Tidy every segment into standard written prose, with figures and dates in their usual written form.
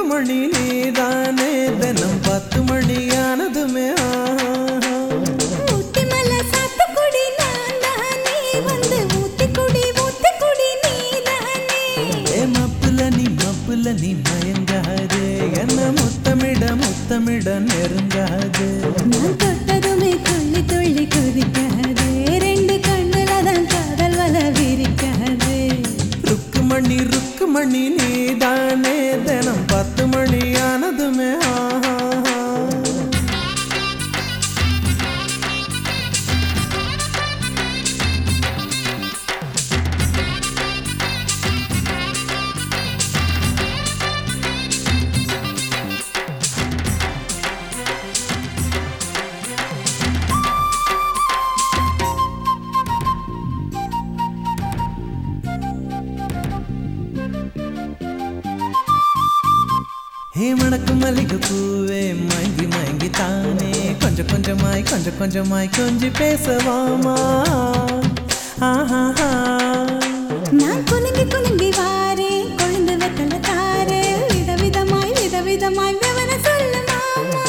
மணி நீதானே தினம் 10 மணியானதுமே ஊத்திமல சாத்துக்குடி நான்தானே வந்து ஊத்திக்குடி நீதானே மப்புல நீ மயங்காதே என்ன முத்தமிட நெருங்காதே நான் தொட்டதுமே துள்ளி துள்ளி குதிக்காதே ரெண்டு கண்ணுல தான் காதல் வல விரிக்காதே ருக்குமணி நீதானே தினம் 10 மணியானதுமே மணக்கு மல்லிகை பூவே மயங்கி தானே கொஞ்சமாய் கொஞ்சி பேசவாமா நான் குலுங்கி வாரே கொழுந்து வெத்தல தாரே விதவிதமாய் விவர சொல்லு மாமா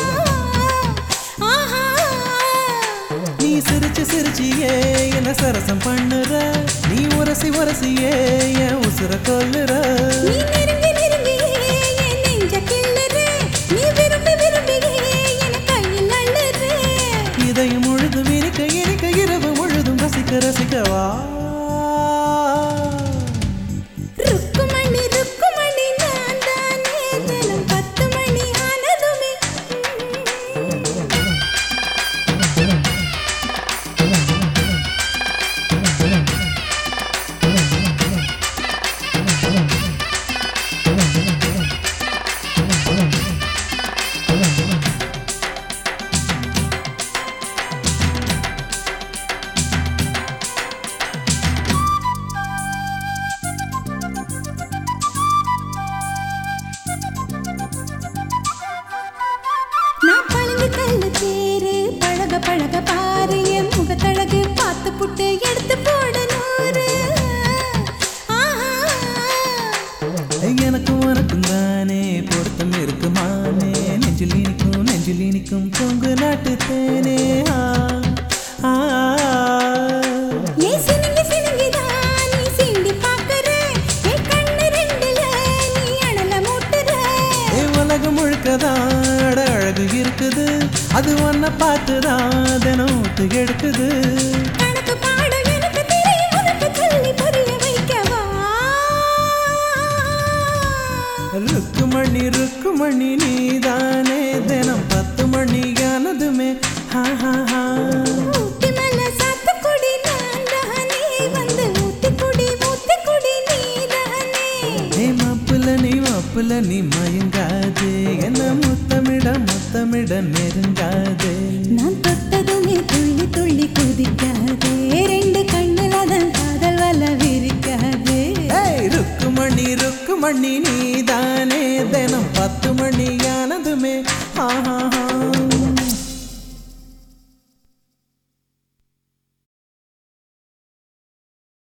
நீ சிரிச்சியே என்ன சரசம் பண்ணுற நீ உரசியே என் உசுர கொல்லுற நீ நெருங்கி என் நெஞ்ச கிள்ளுறே நீ விரும்பி என் கையில் அள்ளுறே இதையும் முழுதும் இனிக்க இரவு முழுதும் ரசிக்கவா ருக்குமணி நான் தானே தினம் 10 மணி ஆனதுமே நான் பழங்கு கல்லு தேரு பழக பாரு என் முகத்தழகு பார்த்து புட்டு எடுத்து போடு நூறு எனக்கும் உனக்கும் தானே பொருத்தம் இருக்குமானே நெஞ்சில் இனிக்கும் பொங்கு நாட்டு தேனே நீ சினுங்கிதான் நீ சீண்டி பார்க்கற என் கண்ணு ரெண்டுல நீ அனல மூட்டுற உலகம் முழுக்கதான் அழகு இருக்குது அது ஒன்ன பார்த்துதான் தினம் ஊத்து எடுக்குது கணக்கு பாட எனக்கு தெரியும் உனக்கு சொல்லி புரிய வைக்கவா ருக்குமணி நீதானே தினம் 10 மணியானதுமே ஊத்திமல சாத்துக்குடி நான்தானே வந்து ஊத்திக்குடி நீதானே மப்புல நீ மயங்காதே என்ன முத்தமிட நெருங்காதே நான் தொட்டதுமே துள்ளி குதிக்காதே ரெண்டு கண்ணுல தான் காதல் வல விரிக்காதே ருக்குமணி நீதானே தினம் 10 மணியானதுமே